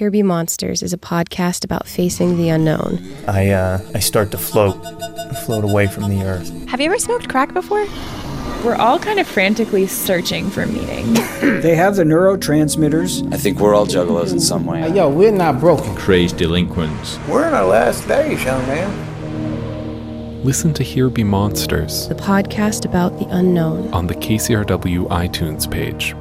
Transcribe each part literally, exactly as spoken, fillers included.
Here Be Monsters is a podcast about facing the unknown. I, uh, I start to float, float away from the earth. Have you ever smoked crack before? We're all kind of frantically searching for meaning. They have the neurotransmitters. I think we're all juggalos in some way. Yo, we're not broken. Crazed delinquents. We're in our last days, young man. Listen to Here Be Monsters, The podcast about the unknown. on the K C R W iTunes page.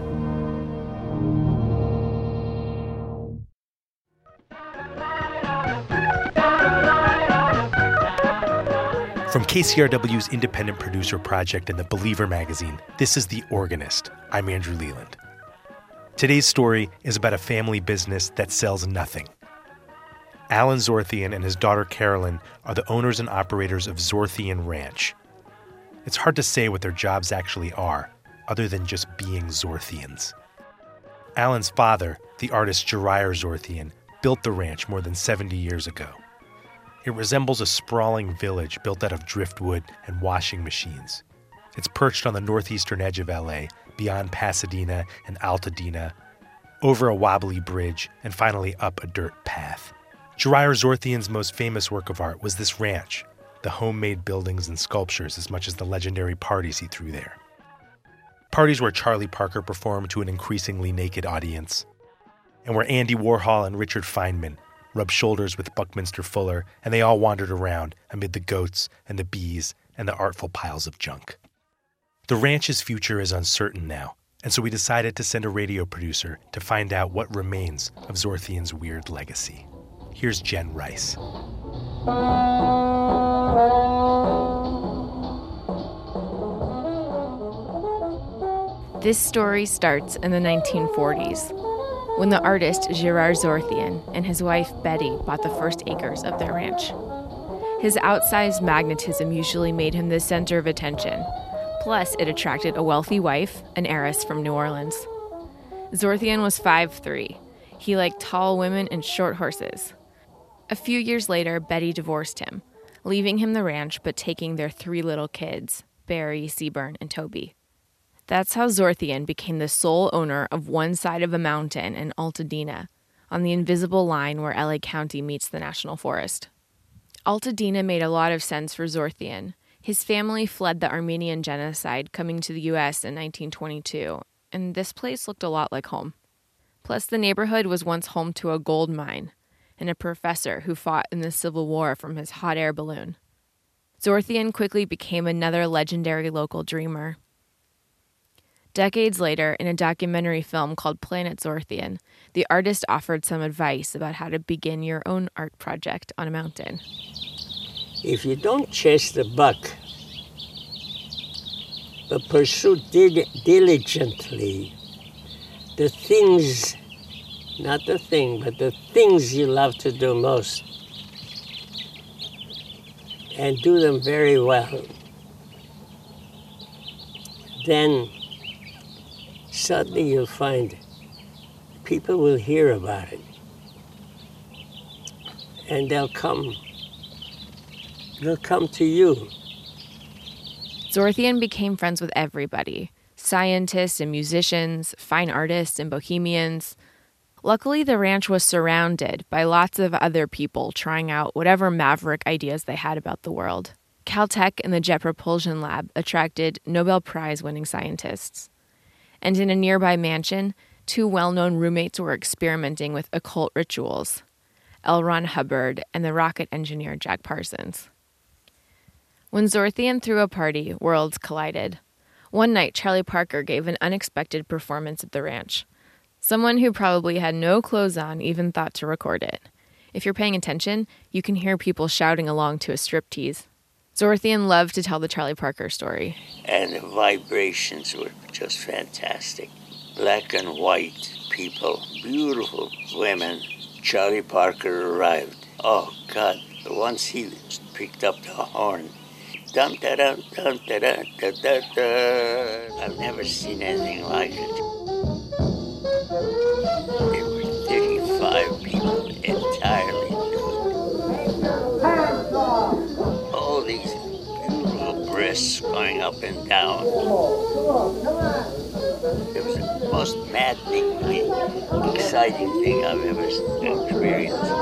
From K C R W's independent producer project and The Believer magazine, this is The Organist. I'm Andrew Leland. Today's story is about a family business that sells nothing. Alan Zorthian and his daughter Carolyn are the owners and operators of Zorthian Ranch. It's hard to say what their jobs actually are, other than just being Zorthians. Alan's father, the artist Jarir Zorthian, built the ranch more than seventy years ago. It resembles a sprawling village built out of driftwood and washing machines. It's perched on the northeastern edge of L A, beyond Pasadena and Altadena, over a wobbly bridge, and finally up a dirt path. Jarir Zorthian's most famous work of art was this ranch, the homemade buildings and sculptures as much as the legendary parties he threw there. Parties where Charlie Parker performed to an increasingly naked audience, and where Andy Warhol and Richard Feynman rubbed shoulders with Buckminster Fuller, and they all wandered around amid the goats and the bees and the artful piles of junk. The ranch's future is uncertain now, and so we decided to send a radio producer to find out what remains of Zorthian's weird legacy. Here's Jen Rice. This story starts in the nineteen forties, when the artist Jarir Zorthian and his wife Betty bought the first acres of their ranch. His outsized magnetism usually made him the center of attention. Plus, it attracted a wealthy wife, an heiress from New Orleans. Zorthian was five foot three. He liked tall women and short horses. A few years later, Betty divorced him, leaving him the ranch but taking their three little kids, Barry, Seaburn, and Toby. That's how Zorthian became the sole owner of one side of a mountain in Altadena, on the invisible line where L A County meets the National Forest. Altadena made a lot of sense for Zorthian. His family fled the Armenian genocide coming to the U S in nineteen twenty-two, and this place looked a lot like home. Plus, the neighborhood was once home to a gold mine and a professor who fought in the Civil War from his hot air balloon. Zorthian quickly became another legendary local dreamer. Decades later, in a documentary film called Planet Zorthian, the artist offered some advice about how to begin your own art project on a mountain. If you don't chase the buck, but pursue dil- diligently the things, not the thing, but the things you love to do most, and do them very well, then suddenly you'll find people will hear about it, and they'll come, they'll come to you. Zorthian became friends with everybody, scientists and musicians, fine artists and bohemians. Luckily, the ranch was surrounded by lots of other people trying out whatever maverick ideas they had about the world. Caltech and the Jet Propulsion Lab attracted Nobel Prize-winning scientists. And in a nearby mansion, two well-known roommates were experimenting with occult rituals, L. Ron Hubbard and the rocket engineer Jack Parsons. When Zorthian threw a party, worlds collided. One night, Charlie Parker gave an unexpected performance at the ranch. Someone who probably had no clothes on even thought to record it. If you're paying attention, you can hear people shouting along to a striptease. Zorthian loved to tell the Charlie Parker story. And the vibrations were just fantastic. Black and white people, beautiful women. Charlie Parker arrived. Oh, God, once he picked up the horn. Dum da dum dum da da da da da. I've never seen anything like it. There were thirty-five people entirely nude. All these beautiful breasts going up and down. It was the most maddening, exciting thing I've ever experienced.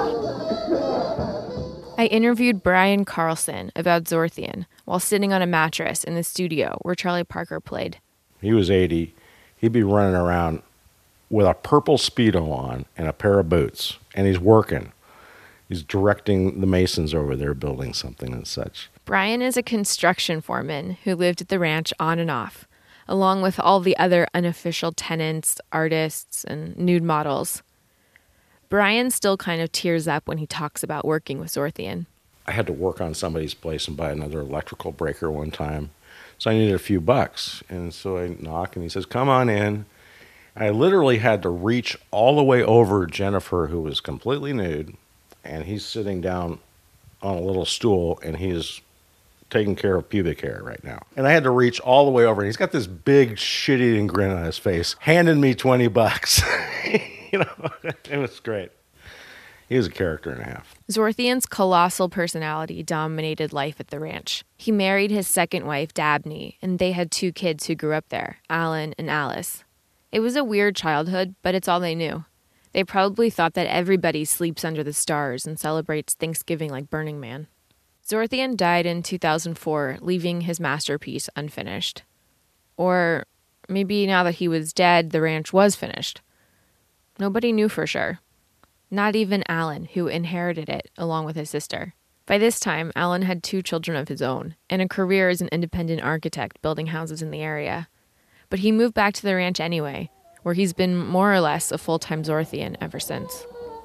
I interviewed Brian Carlson about Zorthian while sitting on a mattress in the studio where Charlie Parker played. He was eighty. He'd be running around with a purple Speedo on and a pair of boots, and he's working. He's directing the masons over there building something and such. Brian is a construction foreman who lived at the ranch on and off, along with all the other unofficial tenants, artists, and nude models. Brian still kind of tears up when he talks about working with Zorthian. I had to work on somebody's place and buy another electrical breaker one time, so I needed a few bucks. And so I knock, and he says, "Come on in." I literally had to reach all the way over Jennifer, who was completely nude, and he's sitting down on a little stool, and he's taking care of pubic hair right now. And I had to reach all the way over, and he's got this big shit-eating grin on his face, handing me twenty bucks. You know, it was great. He was a character and a half. Zorthian's colossal personality dominated life at the ranch. He married his second wife, Dabney, and they had two kids who grew up there, Alan and Alice. It was a weird childhood, but it's all they knew. They probably thought that everybody sleeps under the stars and celebrates Thanksgiving like Burning Man. Zorthian died in two thousand four, leaving his masterpiece unfinished. Or maybe now that he was dead, the ranch was finished. Nobody knew for sure. Not even Alan, who inherited it along with his sister. By this time, Alan had two children of his own and a career as an independent architect building houses in the area. But he moved back to the ranch anyway, where he's been more or less a full-time Zorthian ever since.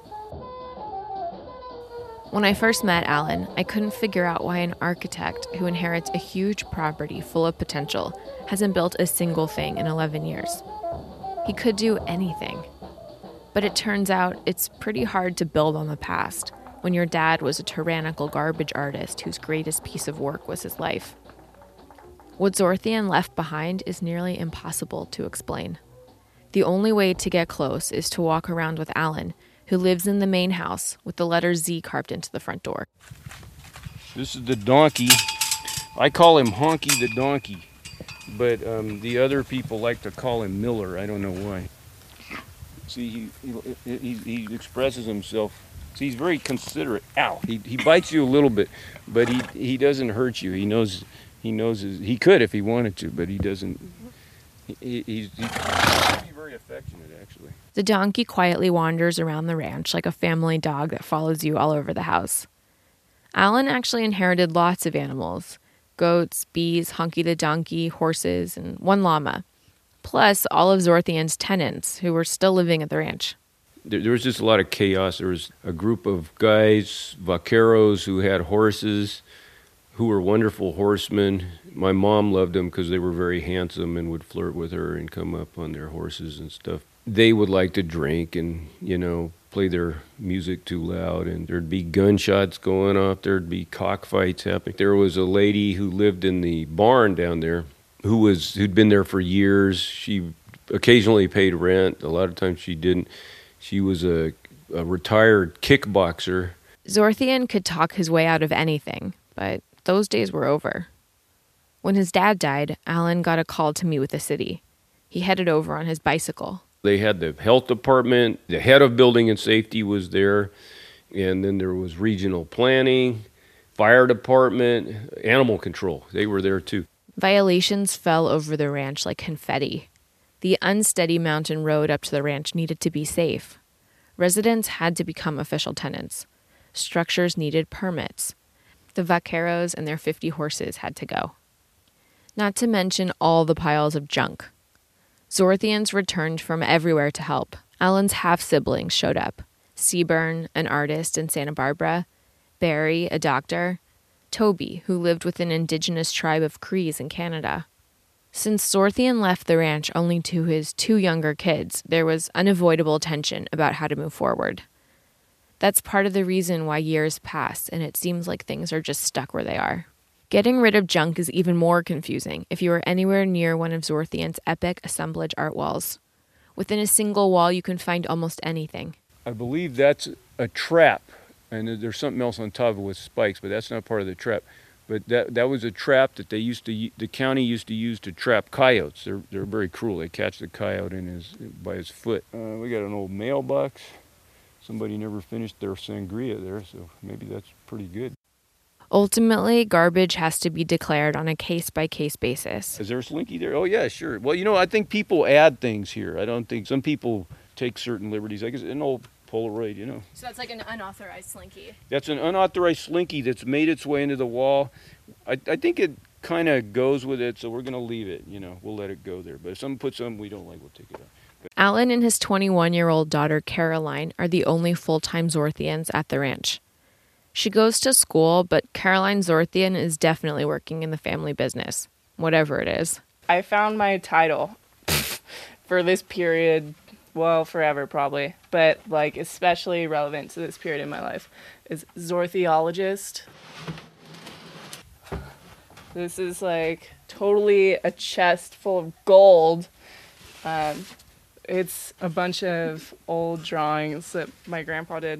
When I first met Alan, I couldn't figure out why an architect who inherits a huge property full of potential hasn't built a single thing in eleven years. He could do anything. But it turns out it's pretty hard to build on the past when your dad was a tyrannical garbage artist whose greatest piece of work was his life. What Zorthian left behind is nearly impossible to explain. The only way to get close is to walk around with Alan, who lives in the main house with the letter Z carved into the front door. This is the donkey. I call him Honky the Donkey, but um, the other people like to call him Miller. I don't know why. See, he, he, he, he expresses himself. See, he's very considerate. Ow! He, he bites you a little bit, but he he doesn't hurt you. He knows he knows his, he could if he wanted to, but he doesn't. He, he's, he's very affectionate, actually. The donkey quietly wanders around the ranch like a family dog that follows you all over the house. Alan actually inherited lots of animals: goats, bees, Honky the donkey, horses, and one llama. Plus all of Zorthian's tenants who were still living at the ranch. There, there was just a lot of chaos. There was a group of guys, vaqueros, who had horses, who were wonderful horsemen. My mom loved them because they were very handsome and would flirt with her and come up on their horses and stuff. They would like to drink and, you know, play their music too loud, and there'd be gunshots going off. There'd be cockfights happening. There was a lady who lived in the barn down there who was who'd been there for years. She occasionally paid rent. A lot of times she didn't. She was a, a retired kickboxer. Zorthian could talk his way out of anything, but those days were over. When his dad died, Alan got a call to meet with the city. He headed over on his bicycle. They had the health department. The head of building and safety was there. And then there was regional planning, fire department, animal control. They were there too. Violations fell over the ranch like confetti. The unsteady mountain road up to the ranch needed to be safe. Residents had to become official tenants. Structures needed permits. The vaqueros and their fifty horses had to go. Not to mention all the piles of junk. Zorthians returned from everywhere to help. Alan's half-siblings showed up. Seaburn, an artist in Santa Barbara. Barry, a doctor. Toby, who lived with an indigenous tribe of Crees in Canada. Since Zorthian left the ranch only to his two younger kids, there was unavoidable tension about how to move forward. That's part of the reason why years pass and it seems like things are just stuck where they are. Getting rid of junk is even more confusing if you are anywhere near one of Zorthian's epic assemblage art walls. Within a single wall, you can find almost anything. I believe that's a trap, and there's something else on top of it with spikes, but that's not part of the trap. But that that was a trap that they used to the county used to use to trap coyotes. They're they're very cruel. They catch the coyote in his by his foot. Uh, we got an old mailbox. Somebody never finished their sangria there, so maybe that's pretty good. Ultimately, garbage has to be declared on a case-by-case basis. Is there a Slinky there? Oh yeah, sure. Well, you know, I think people add things here. I don't think some people take certain liberties. I guess an old Polaroid, you know. So that's like an unauthorized Slinky. That's an unauthorized Slinky that's made its way into the wall. I, I think it kind of goes with it, so we're going to leave it. You know, we'll let it go there. But if someone puts something we don't like, we'll take it out. But Alan and his twenty-one-year-old daughter, Caroline, are the only full-time Zorthians at the ranch. She goes to school, but Caroline Zorthian is definitely working in the family business, whatever it is. I found my title for this period. Well, forever probably, but like especially relevant to this period in my life is Zorthiologist. This is like totally a chest full of gold. Um, it's a bunch of old drawings that my grandpa did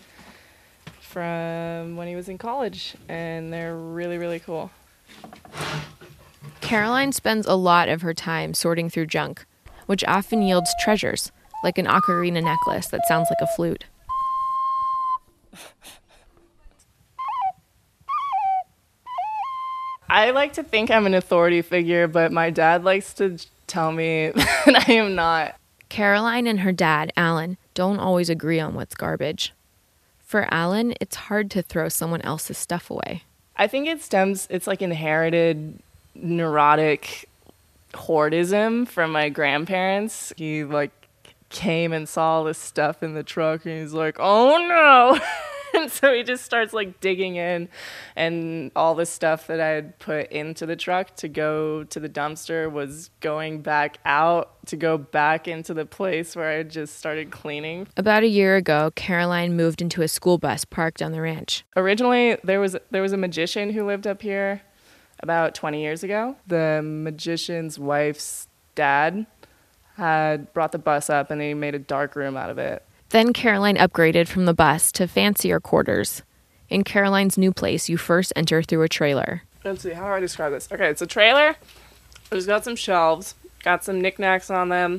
from when he was in college, and they're really, really cool. Caroline spends a lot of her time sorting through junk, which often yields treasures, like an ocarina necklace that sounds like a flute. I like to think I'm an authority figure, but my dad likes to tell me that I am not. Caroline and her dad, Alan, don't always agree on what's garbage. For Alan, it's hard to throw someone else's stuff away. I think it stems, it's like inherited neurotic hoardism from my grandparents. He like came and saw this stuff in the truck and he's like, oh no. And so he just starts like digging in, and all the stuff that I had put into the truck to go to the dumpster was going back out to go back into the place where I just started cleaning. About a year ago, Caroline moved into a school bus parked on the ranch. Originally, there was there was a magician who lived up here about twenty years ago. The magician's wife's dad had brought the bus up and they made a dark room out of it. Then Caroline upgraded from the bus to fancier quarters. In Caroline's new place, you first enter through a trailer. Let's see, how do I describe this? Okay, it's a trailer. It's got some shelves, got some knickknacks on them.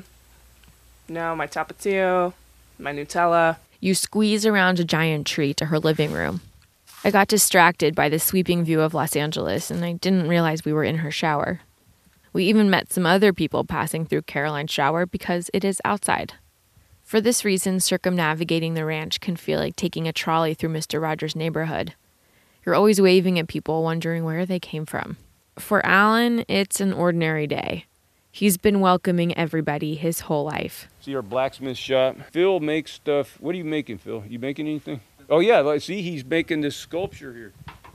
You know, my Tapatio, my Nutella. You squeeze around a giant tree to her living room. I got distracted by the sweeping view of Los Angeles, and I didn't realize we were in her shower. We even met some other people passing through Caroline's shower because it is outside. For this reason, circumnavigating the ranch can feel like taking a trolley through Mister Rogers' neighborhood. You're always waving at people, wondering where they came from. For Alan, it's an ordinary day. He's been welcoming everybody his whole life. See our blacksmith shop. Phil makes stuff. What are you making, Phil? You making anything? Oh yeah, like, see, he's making this sculpture here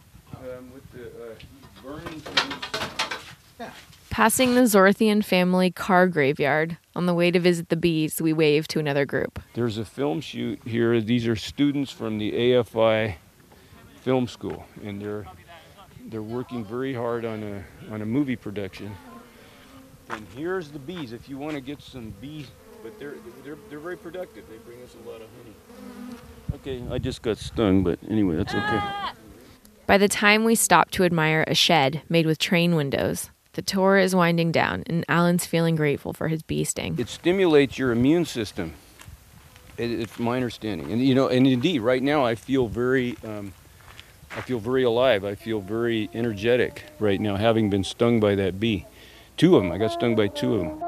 um, with the uh, burning things. Yeah. Passing the Zorthian family car graveyard, on the way to visit the bees, we wave to another group. There's a film shoot here. These are students from the A F I film school, and they're they're working very hard on a on a movie production. And here's the bees. If you want to get some bees, but they're they're they're very productive. They bring us a lot of honey. Okay, I just got stung, but anyway, that's okay. By the time we stop to admire a shed made with train windows, the tour is winding down, and Alan's feeling grateful for his bee sting. It stimulates your immune system, it, it's my understanding. And you know, and indeed, right now I feel very, um, I feel very alive. I feel very energetic right now, having been stung by that bee. Two of them. I got stung by two of them.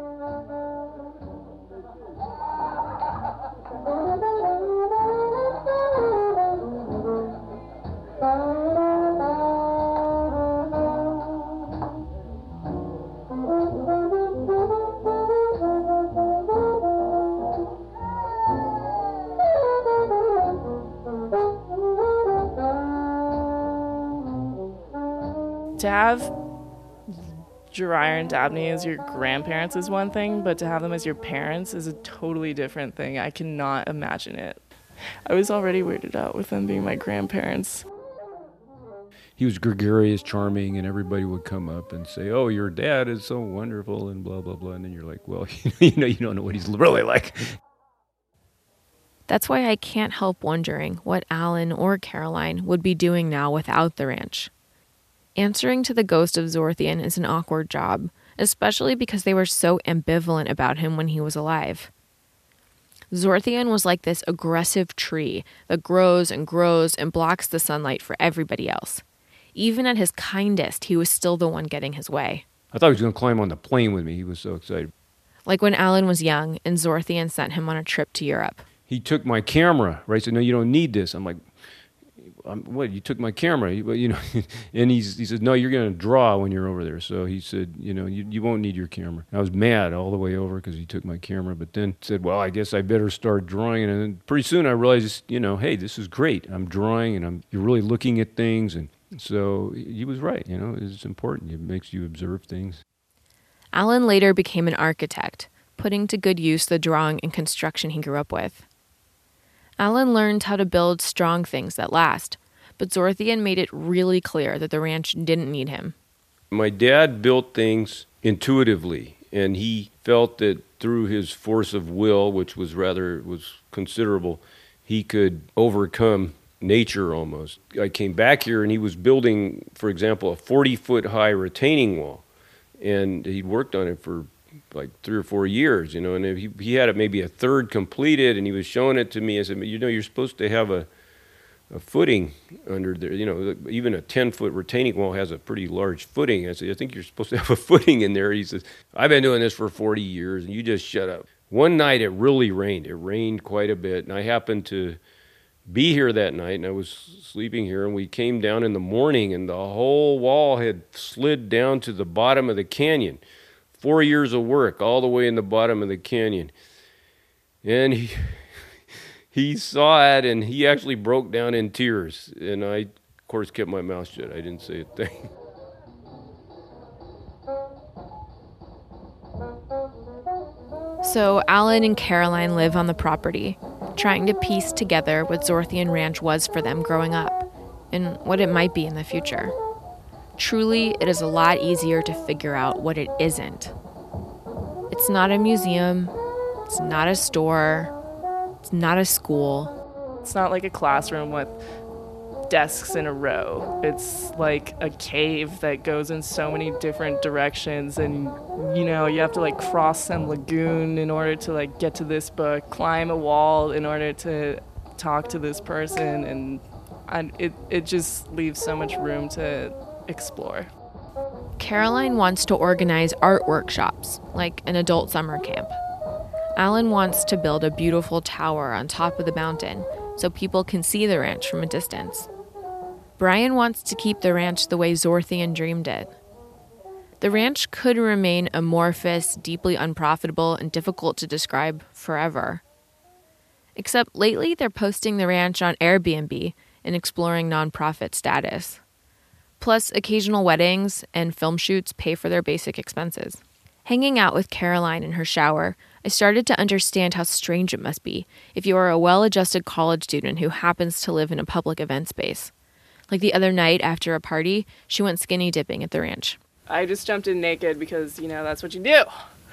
To have Jariah and Dabney as your grandparents is one thing, but to have them as your parents is a totally different thing. I cannot imagine it. I was already weirded out with them being my grandparents. He was gregarious, charming, and everybody would come up and say, oh, your dad is so wonderful, and blah, blah, blah. And then you're like, well, you know, you don't know what he's really like. That's why I can't help wondering what Alan or Caroline would be doing now without the ranch. Answering to the ghost of Zorthian is an awkward job, especially because they were so ambivalent about him when he was alive. Zorthian was like this aggressive tree that grows and grows and blocks the sunlight for everybody else. Even at his kindest, he was still the one getting his way. I thought he was going to climb on the plane with me. He was so excited. Like when Alan was young and Zorthian sent him on a trip to Europe. He took my camera, right? He said, no, you don't need this. I'm like, I'm, what, you took my camera? You know, and he's, he said, no, you're going to draw when you're over there. So he said, you know, you, you won't need your camera. I was mad all the way over because he took my camera, but then said, well, I guess I better start drawing. And then pretty soon I realized, you know, hey, this is great. I'm drawing and I'm you're really looking at things. And so he was right. You know, it's important. It makes you observe things. Alan later became an architect, putting to good use the drawing and construction he grew up with. Alan learned how to build strong things that last, but Zorthian made it really clear that the ranch didn't need him. My dad built things intuitively, and he felt that through his force of will, which was rather was considerable, he could overcome nature almost. I came back here, and he was building, for example, a forty-foot high retaining wall, and he worked on it for like three or four years, you know, and he he had it maybe a third completed, and he was showing it to me. I said, you know, you're supposed to have a a footing under there, you know, even a ten-foot retaining wall has a pretty large footing. I said, I think you're supposed to have a footing in there. He says, I've been doing this for forty years, and you just shut up. One night it really rained. It rained quite a bit, and I happened to be here that night, and I was sleeping here, and we came down in the morning, and the whole wall had slid down to the bottom of the canyon. Four years of work all the way in the bottom of the canyon. And he he saw it, and he actually broke down in tears. And I, of course, kept my mouth shut. I didn't say a thing. So Alan and Caroline live on the property, trying to piece together what Zorthian Ranch was for them growing up, and what it might be in the future. Truly, it is a lot easier to figure out what it isn't. It's not a museum, it's not a store, it's not a school. It's not like a classroom with desks in a row. It's like a cave that goes in so many different directions, and you know, you have to like cross some lagoon in order to like get to this book, climb a wall in order to talk to this person, and I, it it just leaves so much room to explore. Caroline wants to organize art workshops, like an adult summer camp. Alan wants to build a beautiful tower on top of the mountain so people can see the ranch from a distance. Brian wants to keep the ranch the way Zorthian dreamed it. The ranch could remain amorphous, deeply unprofitable, and difficult to describe forever. Except lately they're posting the ranch on Airbnb and exploring nonprofit status. Plus, occasional weddings and film shoots pay for their basic expenses. Hanging out with Caroline in her shower, I started to understand how strange it must be if you are a well-adjusted college student who happens to live in a public event space. Like the other night after a party, she went skinny dipping at the ranch. I just jumped in naked because, you know, that's what you do.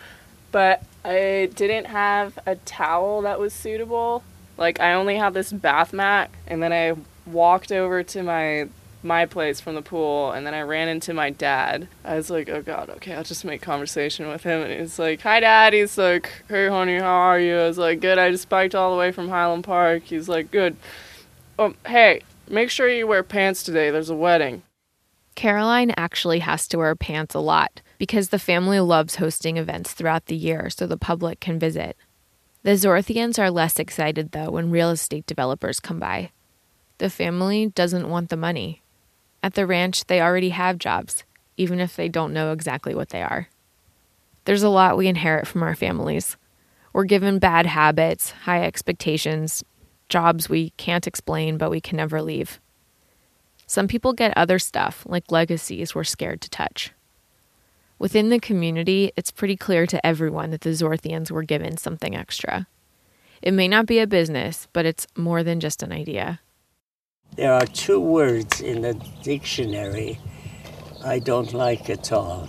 But I didn't have a towel that was suitable. Like, I only had this bath mat, and then I walked over to my my place from the pool, and then I ran into my dad. I was like, oh god, okay, I'll just make conversation with him. And he's like, hi dad. He's like, hey honey, how are you? I was like, good, I just biked all the way from Highland Park. He's like, good. Oh, hey, make sure you wear pants today, there's a wedding. Caroline actually has to wear pants a lot because the family loves hosting events throughout the year so the public can visit. The Zorthians are less excited though when real estate developers come by. The family doesn't want the money. At the ranch, they already have jobs, even if they don't know exactly what they are. There's a lot we inherit from our families. We're given bad habits, high expectations, jobs we can't explain but we can never leave. Some people get other stuff, like legacies we're scared to touch. Within the community, it's pretty clear to everyone that the Zorthians were given something extra. It may not be a business, but it's more than just an idea. There are two words in the dictionary I don't like at all.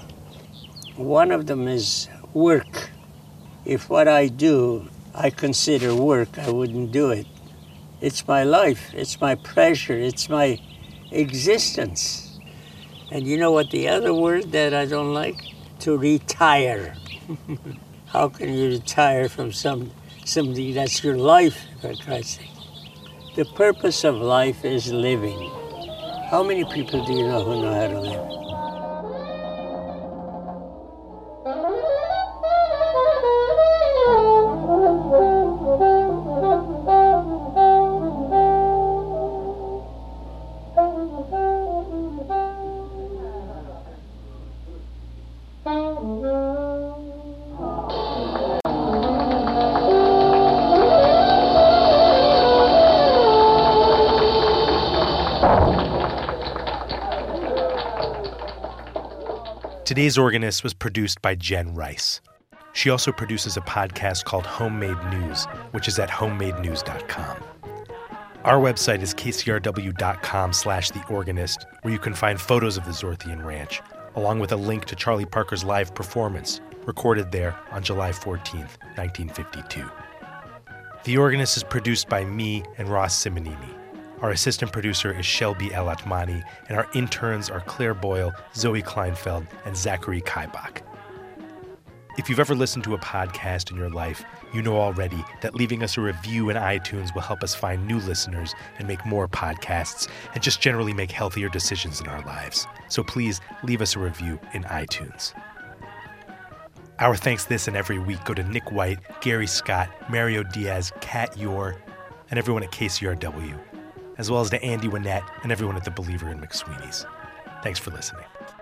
One of them is work. If what I do I consider work, I wouldn't do it. It's my life, it's my pleasure, it's my existence. And you know what the other word that I don't like? To retire. How can you retire from some something that's your life, for Christ's sake? The purpose of life is living. How many people do you know who know how to live? Today's Organist was produced by Jen Rice. She also produces a podcast called Homemade News, which is at homemade news dot com. Our website is k c r w dot com slash the organist, where you can find photos of the Zorthian Ranch, along with a link to Charlie Parker's live performance, recorded there on July fourteenth, nineteen fifty-two. The Organist is produced by me and Ross Simonini. Our assistant producer is Shelby El Atmani, and our interns are Claire Boyle, Zoe Kleinfeld, and Zachary Kaibach. If you've ever listened to a podcast in your life, you know already that leaving us a review in iTunes will help us find new listeners and make more podcasts, and just generally make healthier decisions in our lives. So please leave us a review in iTunes. Our thanks this and every week go to Nick White, Gary Scott, Mario Diaz, Kat Yor, and everyone at K C R W, as well as to Andy Winnett and everyone at The Believer in McSweeney's. Thanks for listening.